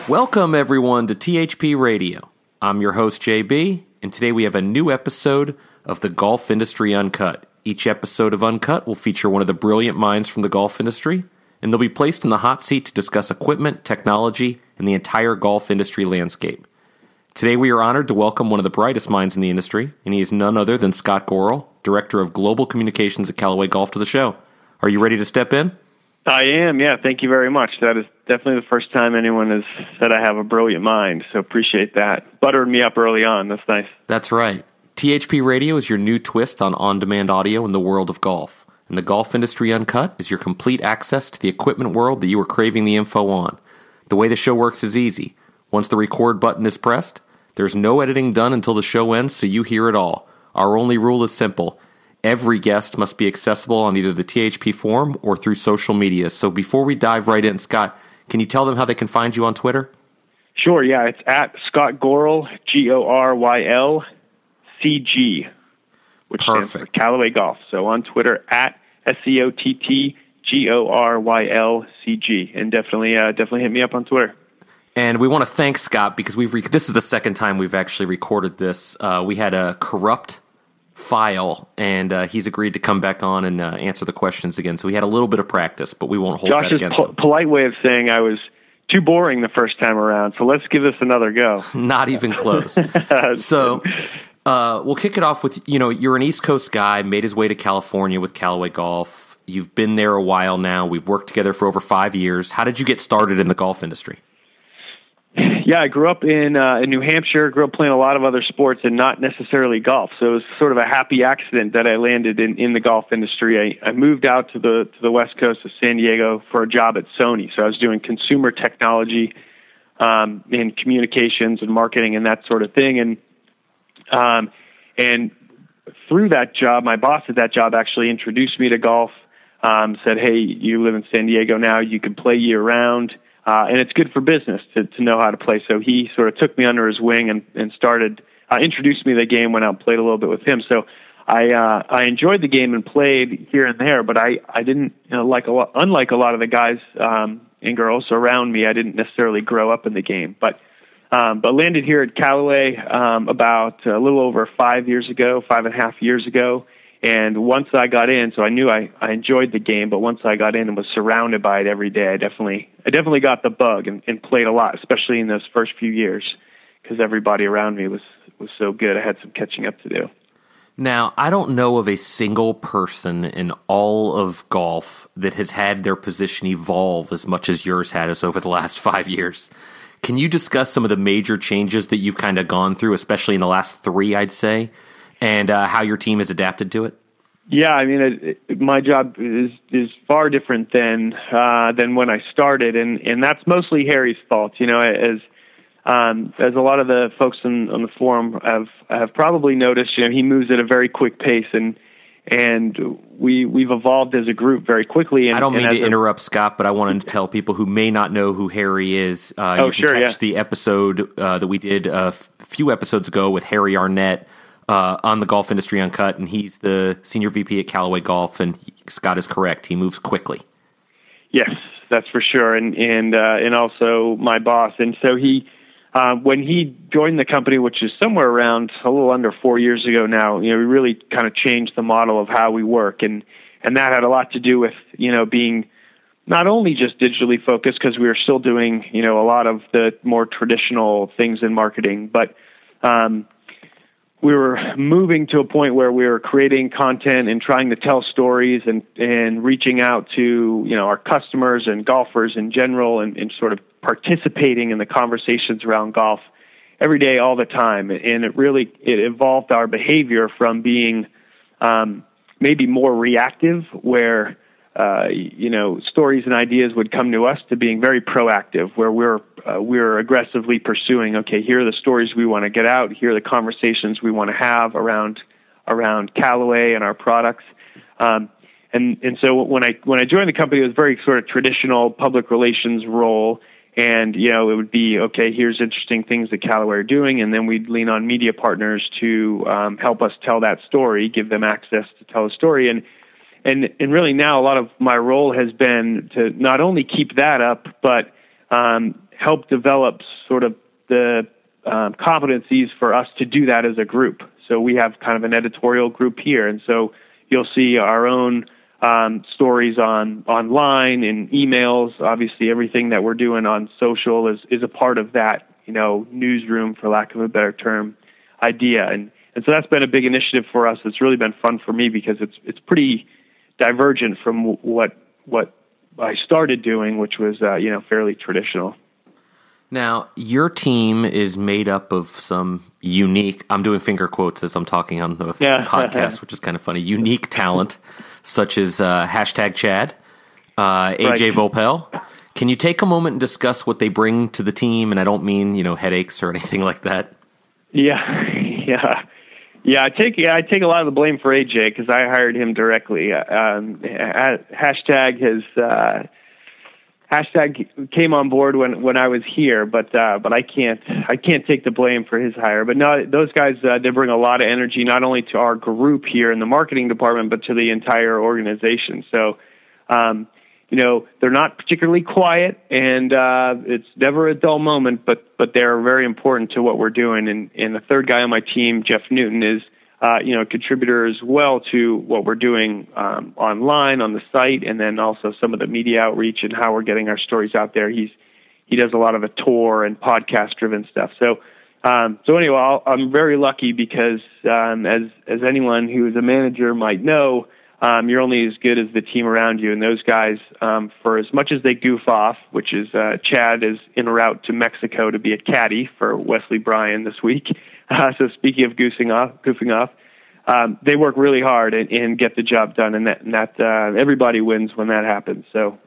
Welcome, everyone, to THP Radio. I'm your host, JB, and today we have a new episode of the Golf Industry Uncut. Each episode of Uncut will feature one of the brilliant minds from the golf industry, and they'll be placed in the hot seat to discuss equipment, technology, and the entire golf industry landscape. Today we are honored to welcome one of the brightest minds in the industry, and he is none other than Scott Gorel, Director of Global Communications at Callaway Golf, to the show. Are you ready to step in? I am, yeah. Thank you very much. That is definitely the first time anyone has said I have a brilliant mind, so appreciate that. Buttered me up early on. That's nice. That's right. THP Radio is your new twist on on-demand audio in the world of golf. And the Golf Industry Uncut is your complete access to the equipment world that you were craving the info on. The way the show works is easy. Once the record button is pressed, there's no editing done until the show ends, so you hear it all. Our only rule is simple. Every guest must be accessible on either the THP forum or through social media. So before we dive right in, Scott, can you tell them how they can find you on Twitter? Sure, yeah. It's at Scott Gorel, Goryl, CG, which stands for Callaway Golf. So on Twitter, at SCOTT Goryl CG. And definitely hit me up on Twitter. And we want to thank Scott because this is the second time we've actually recorded this. We had a corrupt file, and he's agreed to come back on and answer the questions again. So we had a little bit of practice, but we won't hold that against him. Polite way of saying I was too boring the first time around, so let's give this another go. Not even close. So we'll kick it off with, you're an East Coast guy, made his way to California with Callaway Golf. You've been there a while now. We've worked together for over 5 years. How did you get started in the golf industry? Yeah, I grew up in New Hampshire, grew up playing a lot of other sports and not necessarily golf. So it was sort of a happy accident that I landed in the golf industry. I moved out to the West Coast of San Diego for a job at Sony. So I was doing consumer technology in communications and marketing and that sort of thing. And through that job, my boss at that job actually introduced me to golf, said, hey, you live in San Diego now, you can play year-round. And it's good for business to know how to play. So he sort of took me under his wing and started introduced me to the game, went out and played a little bit with him. So I enjoyed the game and played here and there, but I didn't, unlike a lot of the guys and girls around me, I didn't necessarily grow up in the game. But landed here at Callaway about a little over 5 and a half years ago. And once I got in, so I knew I enjoyed the game, but once I got in and was surrounded by it every day, I definitely got the bug and played a lot, especially in those first few years, because everybody around me was so good. I had some catching up to do. Now, I don't know of a single person in all of golf that has had their position evolve as much as yours has over the last 5 years. Can you discuss some of the major changes that you've kind of gone through, especially in the last 3, I'd say, and how your team has adapted to it? Yeah, I mean, my job is far different than when I started, and that's mostly Harry's fault. As a lot of the folks on the forum have probably noticed, he moves at a very quick pace, and we've evolved as a group very quickly. And, I don't mean to interrupt, Scott, but I wanted to tell people who may not know who Harry is. You can catch the episode that we did a few episodes ago with Harry Arnett on the Golf Industry Uncut, and he's the Senior VP at Callaway Golf, and Scott is correct. He moves quickly. Yes, that's for sure, and also my boss. And so he, when he joined the company, which is somewhere around a little under 4 years ago now, we really kind of changed the model of how we work, and that had a lot to do with, being not only just digitally focused, because we were still doing, a lot of the more traditional things in marketing, but we were moving to a point where we were creating content and trying to tell stories and reaching out to, our customers and golfers in general and sort of participating in the conversations around golf every day, all the time. And it evolved our behavior from being maybe more reactive, where stories and ideas would come to us, to being very proactive, where we're aggressively pursuing, okay, here are the stories we want to get out, here are the conversations we want to have around Callaway and our products. And so when I joined the company, it was very sort of traditional public relations role. And, it would be, okay, here's interesting things that Callaway are doing. And then we'd lean on media partners to help us tell that story, give them access to tell a story. And really now a lot of my role has been to not only keep that up, but help develop sort of the competencies for us to do that as a group. So we have kind of an editorial group here, and so you'll see our own stories online and emails. Obviously, everything that we're doing on social is a part of that, newsroom, for lack of a better term, idea. And so that's been a big initiative for us. It's really been fun for me because it's pretty divergent from what I started doing, which was fairly traditional. Now, your team is made up of some unique, I'm doing finger quotes as I'm talking on the podcast, which is kind of funny, unique talent, such as #Chad, AJ Voepel. Can you take a moment and discuss what they bring to the team? And I don't mean, headaches or anything like that. Yeah. I take a lot of the blame for AJ because I hired him directly. Hashtag came on board when I was here, but I can't take the blame for his hire. But no, those guys they bring a lot of energy not only to our group here in the marketing department, but to the entire organization. So, they're not particularly quiet, and it's never a dull moment. But they're very important to what we're doing. And the third guy on my team, Jeff Newton, is a contributor as well to what we're doing online on the site, and then also some of the media outreach and how we're getting our stories out there. He does a lot of the tour and podcast driven stuff. So anyway, I'm very lucky because as anyone who is a manager might know, you're only as good as the team around you. And those guys, for as much as they goof off, which is Chad is en route to Mexico to be a caddy for Wesley Bryan this week. So speaking of goofing off, they work really hard and get the job done, and that everybody wins when that happens. So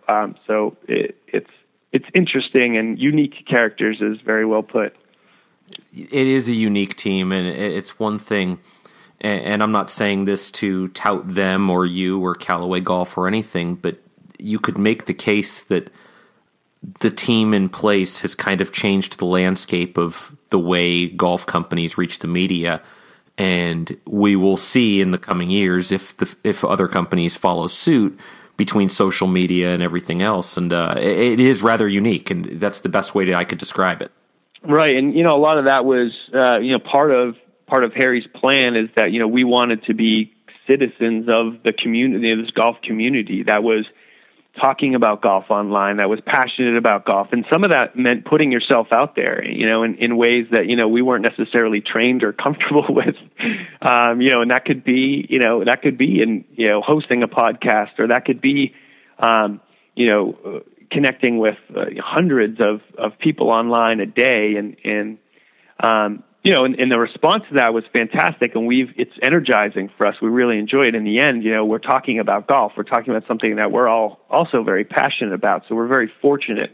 it's interesting, and unique characters is very well put. It is a unique team, and it's one thing. And I'm not saying this to tout them or you or Callaway Golf or anything, but you could make the case that the team in place has kind of changed the landscape of the way golf companies reach the media, and we will see in the coming years if other companies follow suit between social media and everything else. And it is rather unique, and that's the best way I could describe it. Right, and a lot of that was part of Harry's plan is that we wanted to be citizens of the community, this golf community that was talking about golf online, that was passionate about golf. And some of that meant putting yourself out there, in ways that, we weren't necessarily trained or comfortable with. And that could be in, hosting a podcast, or that could be, connecting with hundreds of people online a day. And the response to that was fantastic, and it's energizing for us. We really enjoy it. In the end, we're talking about golf. We're talking about something that we're all also very passionate about. So we're very fortunate,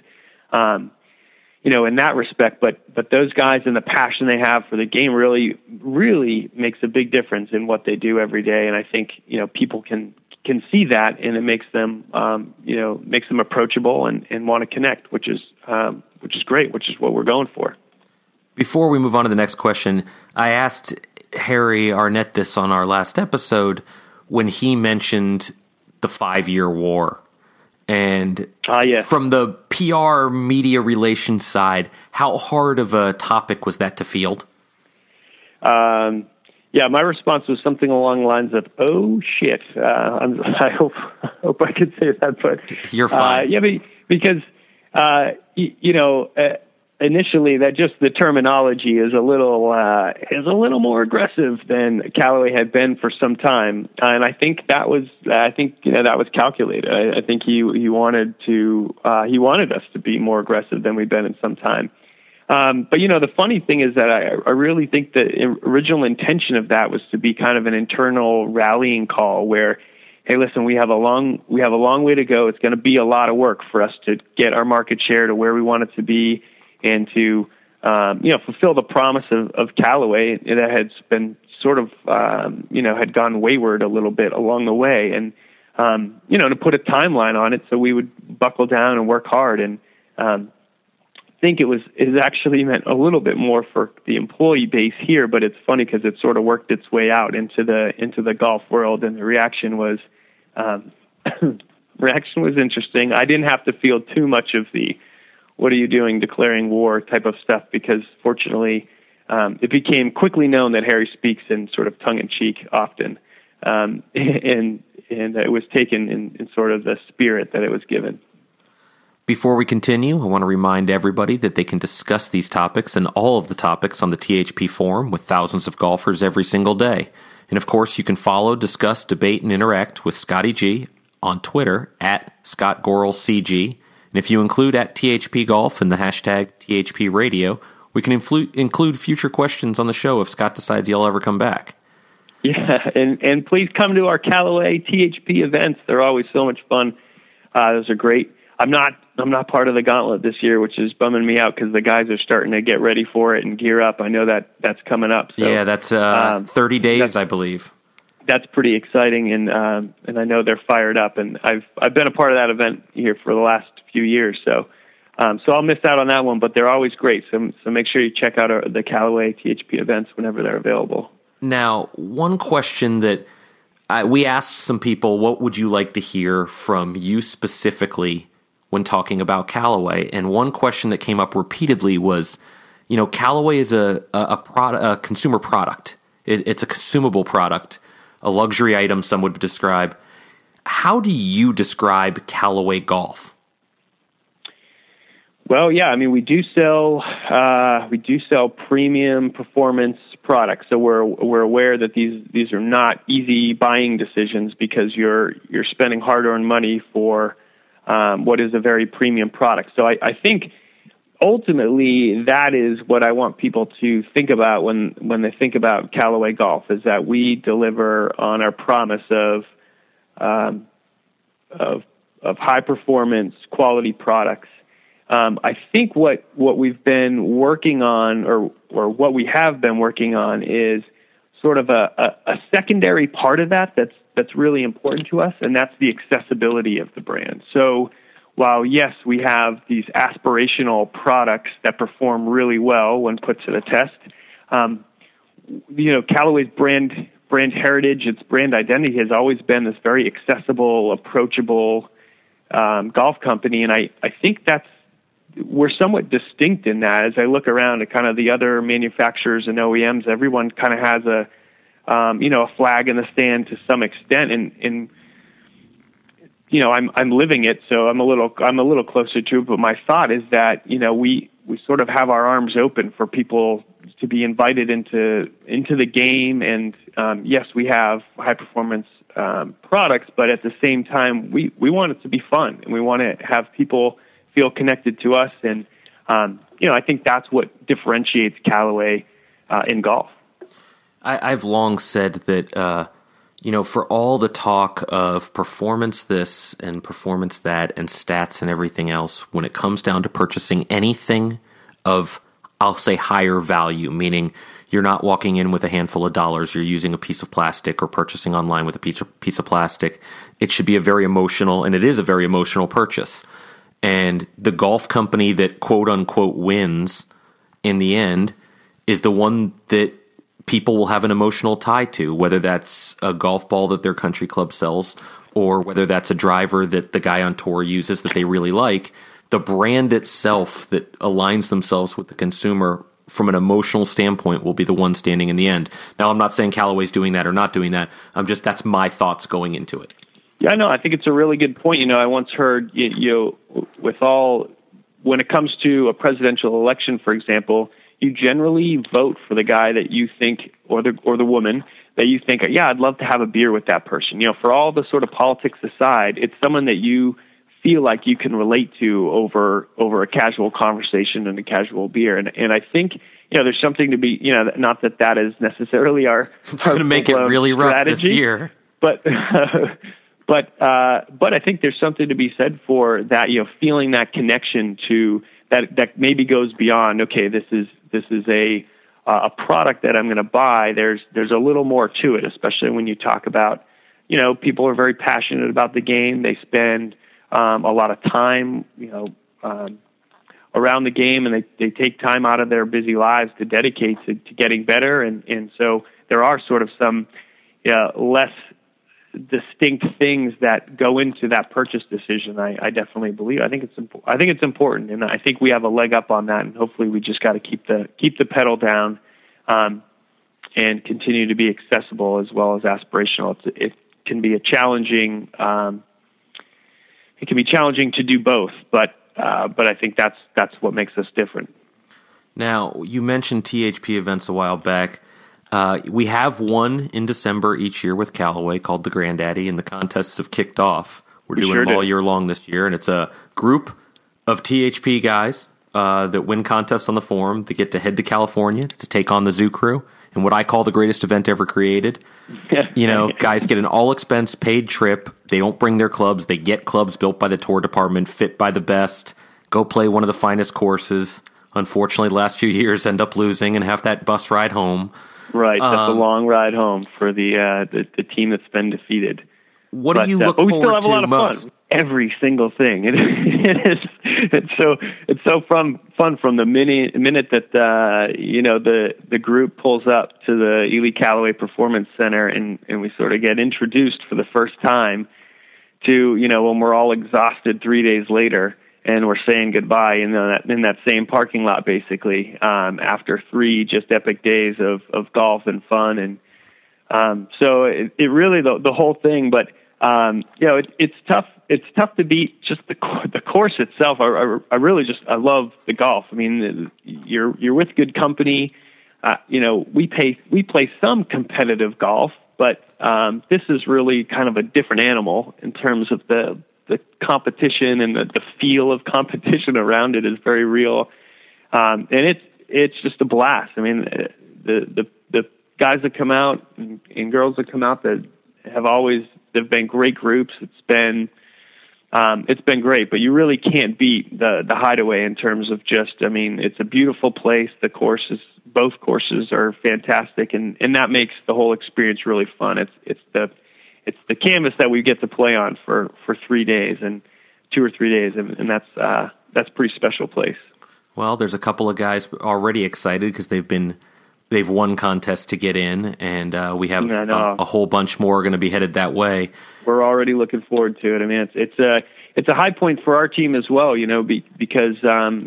in that respect. But those guys and the passion they have for the game really, really makes a big difference in what they do every day. And I think people can see that, and it makes them approachable and want to connect, which is great, which is what we're going for. Before we move on to the next question, I asked Harry Arnett this on our last episode when he mentioned the 5-year war. And from the PR media relations side, how hard of a topic was that to field? My response was something along the lines of, "Oh shit!" I hope I could say that, but you're fine. Because initially, that just the terminology is a little more aggressive than Callaway had been for some time, and I think that was calculated. I think he wanted us to be more aggressive than we've been in some time. But the funny thing is that I really think the original intention of that was to be kind of an internal rallying call where, hey, listen, we have a long way to go. It's going to be a lot of work for us to get our market share to where we want it to be, and to fulfill the promise of Callaway that had been sort of had gone wayward a little bit along the way, and to put a timeline on it so we would buckle down and work hard. And think it actually meant a little bit more for the employee base here, but it's funny because it sort of worked its way out into the golf world, and the reaction was interesting. I didn't have to feel too much of the what are you doing, declaring war type of stuff, because fortunately it became quickly known that Harry speaks in sort of tongue-in-cheek often, and it was taken in sort of the spirit that it was given. Before we continue, I want to remind everybody that they can discuss these topics and all of the topics on the THP forum with thousands of golfers every single day. And of course, you can follow, discuss, debate, and interact with Scotty G on Twitter at ScottGorelsCG. And if you include at THP Golf and the hashtag THP Radio, we can include future questions on the show if Scott decides he'll ever come back. Yeah, and please come to our Callaway THP events. They're always so much fun. Those are great. I'm not part of the gauntlet this year, which is bumming me out because the guys are starting to get ready for it and gear up. I know that's coming up. So, yeah, that's 30 days, I believe. That's pretty exciting, and I know they're fired up. And I've been a part of that event here for the last few years, so I'll miss out on that one. But they're always great. So make sure you check out the Callaway THP events whenever they're available. Now, one question that we asked some people, what would you like to hear from you specifically when talking about Callaway? And one question that came up repeatedly was, Callaway is a consumer product. It's a consumable product, a luxury item, some would describe. How do you describe Callaway golf? Well, yeah, I mean, we do sell premium performance products, so we're aware that these are not easy buying decisions because you're spending hard-earned money for what is a very premium product. So I think ultimately that is what I want people to think about when they think about Callaway Golf, is that we deliver on our promise of high performance quality products. I think what we've been working on, or what we have been working on, is sort of a secondary part of that's really important to us, and that's the accessibility of the brand. So while, yes, we have these aspirational products that perform really well when put to the test, Callaway's brand heritage, its brand identity has always been this very accessible, approachable golf company, and I think we're somewhat distinct in that. As I look around at kind of the other manufacturers and OEMs, everyone kind of has a flag in the stand to some extent, and I'm living it, so I'm a little closer to it. But my thought is that we sort of have our arms open for people to be invited into the game, and yes, we have high performance products, but at the same time, we want it to be fun, and we want to have people feel connected to us, and I think that's what differentiates Callaway in golf. I've long said that for all the talk of performance this and performance that and stats and everything else, when it comes down to purchasing anything of, I'll say, higher value, meaning you're not walking in with a handful of dollars, you're using a piece of plastic or purchasing online with a piece of plastic, it should be a very emotional, and it is a very emotional purchase. And the golf company that quote unquote wins in the end is the one that people will have an emotional tie to, whether that's a golf ball that their country club sells or whether that's a driver that the guy on tour uses that they really like. The brand itself that aligns themselves with the consumer from an emotional standpoint will be the one standing in the end. Now, I'm not saying Callaway's doing that or not doing that. That's my thoughts going into it. Yeah, no, I think it's a really good point. I once heard, when it comes to a presidential election, for example, you generally vote for the guy that you think, or the woman that you think, yeah, I'd love to have a beer with that person. For all the sort of politics aside, it's someone that you feel like you can relate to over a casual conversation and a casual beer. And I think, there's something to be, not that is necessarily our it's going to make it really rough strategy this year. But I think there's something to be said for that, feeling that connection to that maybe goes beyond, okay, this is a product that I'm going to buy. There's a little more to it, especially when you talk about, people are very passionate about the game. They spend a lot of time, around the game, and they take time out of their busy lives to dedicate to getting better. And so there are sort of some less distinct things that go into that purchase decision. I definitely believe. I think it's important, and I think we have a leg up on that. And hopefully, we just got to keep the pedal down, and continue to be accessible as well as aspirational. It can be a challenging. It can be challenging to do both, but I think that's what makes us different. Now, you mentioned THP events a while back. We have one in December each year with Callaway called the Granddaddy, and the contests have kicked off. We're doing them all year long this year, and it's a group of THP guys that win contests on the forum that get to head to California to take on the Zoo Crew in what I call the greatest event ever created. Guys get an all-expense paid trip. They don't bring their clubs. They get clubs built by the tour department, fit by the best, go play one of the finest courses. Unfortunately, the last few years end up losing and have that bus ride home. Right, that's a long ride home for the team that's been defeated. What do you look forward to most? We still have a lot of fun. Every single thing. It's so fun from the minute that the group pulls up to the Ely Callaway Performance Center and we sort of get introduced for the first time to when we're all exhausted 3 days later. And we're saying goodbye in that same parking lot, basically, after 3 just epic days of golf and fun. And so it really, the whole thing, but, it's tough. It's tough to beat just the course itself. I really I love the golf. I mean, you're with good company. We play some competitive golf, but this is really kind of a different animal in terms of the competition, and the feel of competition around it is very real. And it's just a blast. I mean, the guys that come out and girls that come out that they've been great groups. It's been great, but you really can't beat the Hideaway in terms of it's a beautiful place. Both courses are fantastic, and that makes the whole experience really fun. It's the canvas that we get to play on for 3 days and 2 or 3 days, and that's a pretty special place. Well, there's a couple of guys already excited because they've won contests to get in, and we have a whole bunch more going to be headed that way. We're already looking forward to it. I mean, it's a high point for our team as well, because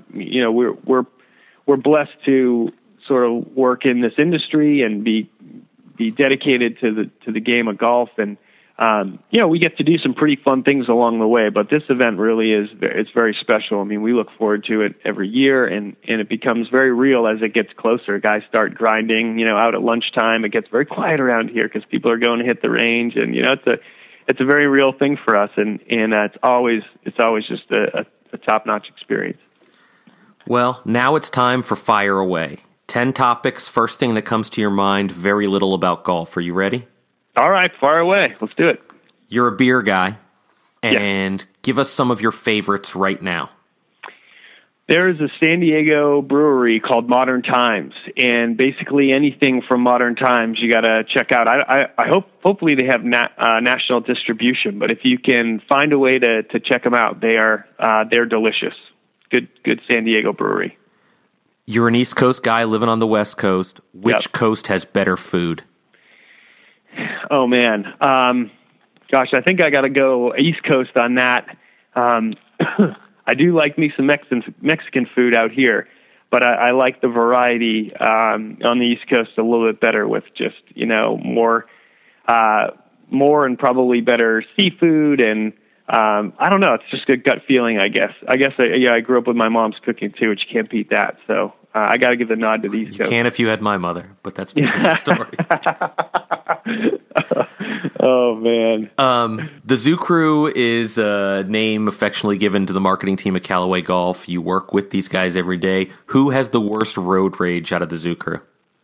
we're blessed to sort of work in this industry and be dedicated to the game of golf, and we get to do some pretty fun things along the way, but this event really it's very special. I mean, we look forward to it every year, and it becomes very real as it gets closer. Guys start grinding, out at lunchtime. It gets very quiet around here because people are going to hit the range, and it's a very real thing for us, and it's always just a top-notch experience. Well, now it's time for Fire Away. 10 topics, first thing that comes to your mind, very little about golf. Are you ready? All right, fire away. Let's do it. You're a beer guy, and give us some of your favorites right now. There is a San Diego brewery called Modern Times, and basically anything from Modern Times you got to check out. I hopefully they have national distribution, but if you can find a way to check them out, they're delicious. Good San Diego brewery. You're an East Coast guy living on the West Coast. Which coast has better food? Oh, man. Gosh, I think I got to go East Coast on that. I do like me some Mexican food out here, but I like the variety on the East Coast a little bit better with just, more and probably better seafood. And I don't know. It's just a gut feeling, I guess. I grew up with my mom's cooking, too, which you can't beat that. So I got to give the nod to the East Coast. You can if you had my mother, but that's a different story. Oh, man. The Zoo Crew is a name affectionately given to the marketing team at Callaway Golf. You work with these guys every day. Who has the worst road rage out of the Zoo Crew?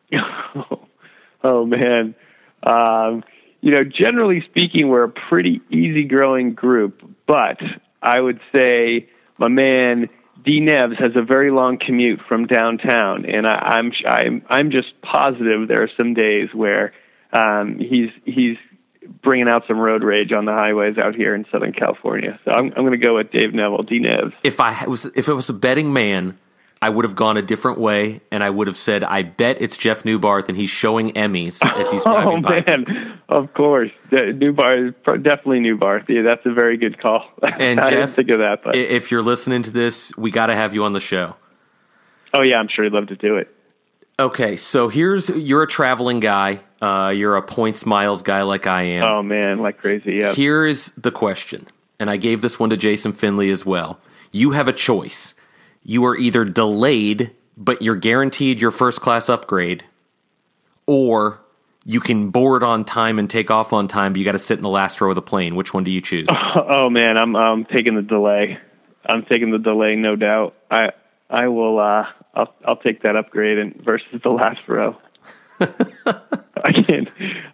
Oh, man. Generally speaking, we're a pretty easygoing group, but I would say my man D Neves has a very long commute from downtown, and I'm just positive there are some days where he's bringing out some road rage on the highways out here in Southern California. So I'm going to go with Dave Neville, D Neves. If it was a betting man, I would have gone a different way, and I would have said, I bet it's Jeff Newbarth, and he's showing Emmys as he's driving by. Oh, man. Of course. Newbarth, definitely Newbarth. Yeah, that's a very good call. And I Jeff, didn't think of that. But. If you're listening to this, we got to have you on the show. Oh, yeah, I'm sure he'd love to do it. Okay, so you're a traveling guy. You're a points miles guy like I am. Oh, man, like crazy, yeah. Here's the question, and I gave this one to Jason Finley as well. You have a choice. You are either delayed, but you're guaranteed your first class upgrade, or you can board on time and take off on time, but you got to sit in the last row of the plane. Which one do you choose? Oh man, I'm taking the delay. I'm taking the delay, no doubt. I will. I'll take that upgrade versus the last row. I can't.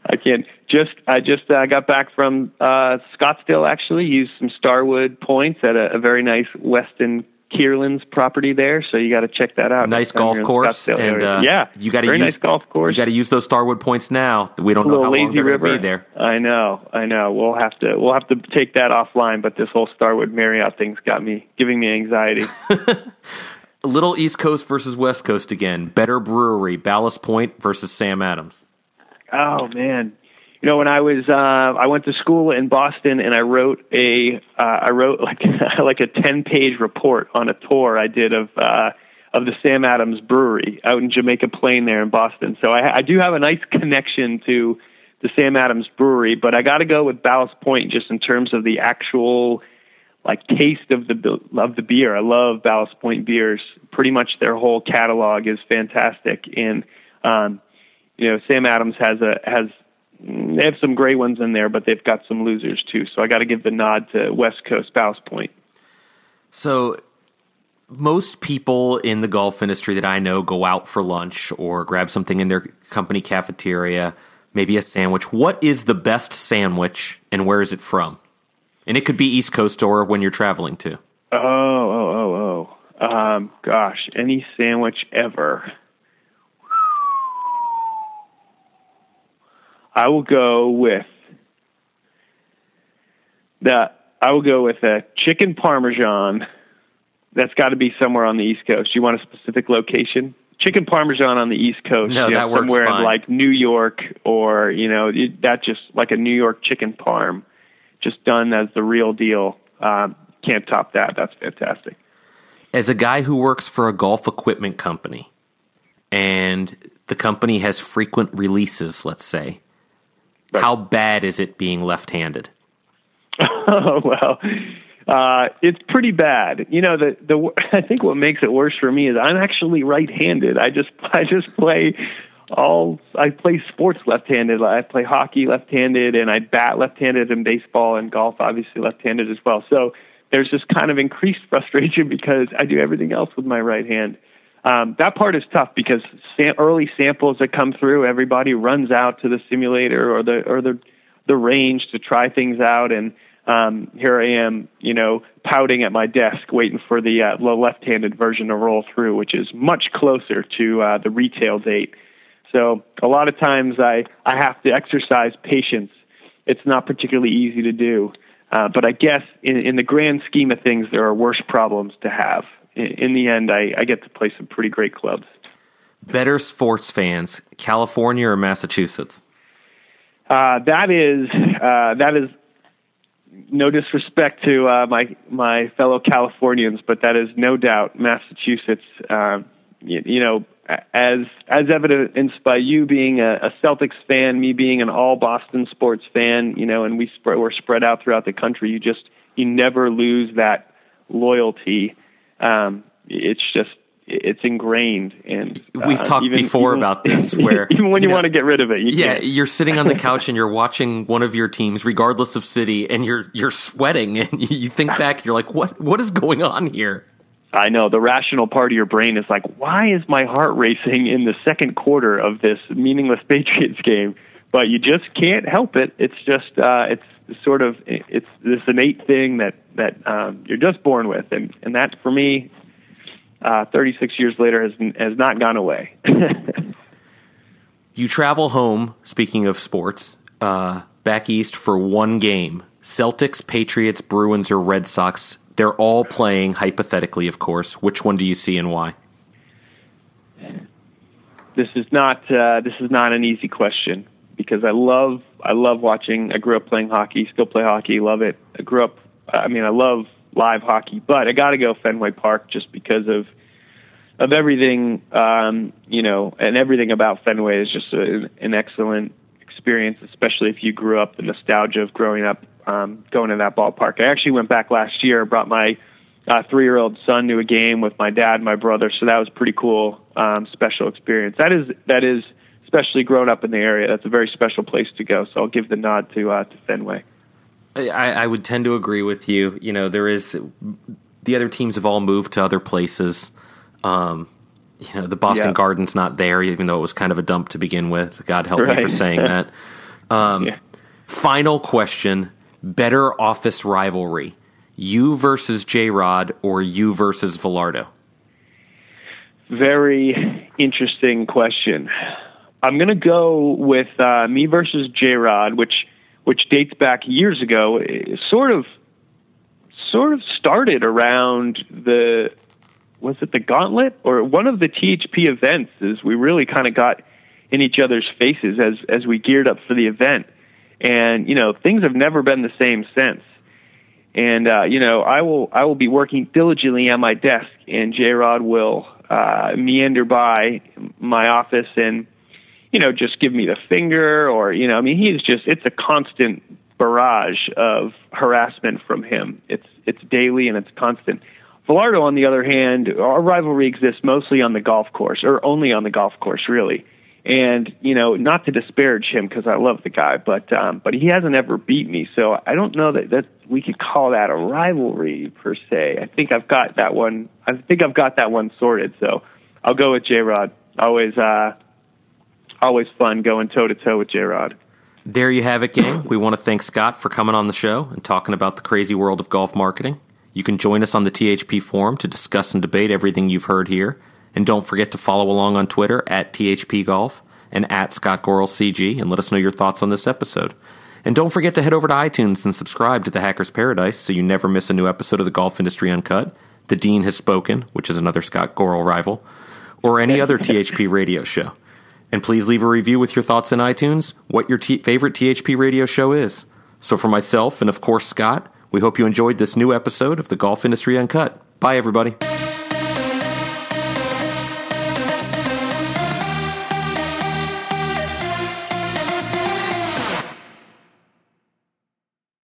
I just got back from Scottsdale. Actually, used some Starwood points at a very nice Weston Kierland's property there, so you got to check that out. Nice golf course, and yeah, you got to nice golf course. You got to use those Starwood points now. We don't know how long they're going to be there. I know. We'll have to take that offline. But this whole Starwood Marriott thing's giving me anxiety. A little East Coast versus West Coast again. Better brewery, Ballast Point versus Sam Adams. Oh man. When I went to school in Boston, and I wrote like like a 10-page report on a tour I did of the Sam Adams Brewery out in Jamaica Plain there in Boston. So I do have a nice connection to the Sam Adams Brewery, but I got to go with Ballast Point just in terms of the actual like taste of the beer. I love Ballast Point beers. Pretty much their whole catalog is fantastic, and Sam Adams they have some great ones in there, but they've got some losers too. So I got to give the nod to West Coast Ballast Point. So most people in the golf industry that I know go out for lunch or grab something in their company cafeteria, maybe a sandwich. What is the best sandwich, and where is it from? And it could be East Coast or when you're traveling too. Gosh, any sandwich ever. I will go with a chicken parmesan. That's got to be somewhere on the East Coast. You want a specific location? Chicken parmesan on the East Coast. No, that works somewhere fine. In like New York, or that just like a New York chicken parm, just done as the real deal. Can't top that. That's fantastic. As a guy who works for a golf equipment company, and the company has frequent releases, let's say. Right. How bad is it being left-handed? Oh, well, it's pretty bad. I think what makes it worse for me is I'm actually right-handed. I play sports left-handed. I play hockey left-handed, and I bat left-handed in baseball, and golf obviously left-handed as well. So there's this kind of increased frustration because I do everything else with my right hand. That part is tough because early samples that come through, everybody runs out to the simulator or the range to try things out, and here I am, pouting at my desk, waiting for the left-handed version to roll through, which is much closer to the retail date. So a lot of times I have to exercise patience. It's not particularly easy to do, but I guess in the grand scheme of things, there are worse problems to have. In the end, I get to play some pretty great clubs. Better sports fans, California or Massachusetts? That is no disrespect to my fellow Californians, but that is no doubt Massachusetts. As evidenced by you being a Celtics fan, me being an all Boston sports fan, and we're spread out throughout the country. You never lose that loyalty. It's ingrained, and we've talked before about this. Where even when you want to get rid of it, you're sitting on the couch and you're watching one of your teams, regardless of city, and you're sweating, and you think back, and you're like, what is going on here? I know the rational part of your brain is like, why is my heart racing in the second quarter of this meaningless Patriots game? But you just can't help it. It's just it's this innate thing that you're just born with, and that for me, 36 years later has not gone away. You travel home. Speaking of sports, back east for one game: Celtics, Patriots, Bruins, or Red Sox. They're all playing hypothetically, of course. Which one do you see and why? This is not an easy question because I love watching. I grew up playing hockey, still play hockey, love it. I love live hockey, but I got to go Fenway Park just because of everything, and everything about Fenway is just an excellent experience, especially if you grew up, the nostalgia of growing up, going to that ballpark. I actually went back last year, brought my 3-year-old son to a game with my dad and my brother, so that was pretty cool, special experience. That is, especially growing up in the area, that's a very special place to go, so I'll give the nod to Fenway. I would tend to agree with you. The other teams have all moved to other places. The Boston Garden's not there, even though it was kind of a dump to begin with. God help me for saying that. Final question, better office rivalry, you versus J-Rod or you versus Villardo? Very interesting question. I'm going to go with me versus J-Rod, which dates back years ago. It sort of started around was it the Gauntlet or one of the THP events? Is we really kind of got in each other's faces as we geared up for the event, and things have never been the same since. And I will be working diligently on my desk, and J-Rod will meander by my office and just give me the finger, or it's a constant barrage of harassment from him. It's daily and it's constant. Villardo, on the other hand, our rivalry exists mostly on the golf course, or only on the golf course, really. And not to disparage him because I love the guy, but he hasn't ever beat me, so I don't know that we could call that a rivalry per se. I think I've got that one. Sorted. So I'll go with J-Rod. Always fun going toe to toe with J-Rod. There you have it, gang. We want to thank Scott for coming on the show and talking about the crazy world of golf marketing. You can join us on the THP forum to discuss and debate everything you've heard here. And don't forget to follow along on Twitter at THP Golf and at Scott Gorels CG and let us know your thoughts on this episode. And don't forget to head over to iTunes and subscribe to The Hacker's Paradise so you never miss a new episode of the Golf Industry Uncut, The Dean Has Spoken, which is another Scott Gorel rival, or any other THP radio show. And please leave a review with your thoughts in iTunes, what your favorite THP radio show is. So for myself and, of course, Scott, we hope you enjoyed this new episode of the Golf Industry Uncut. Bye, everybody.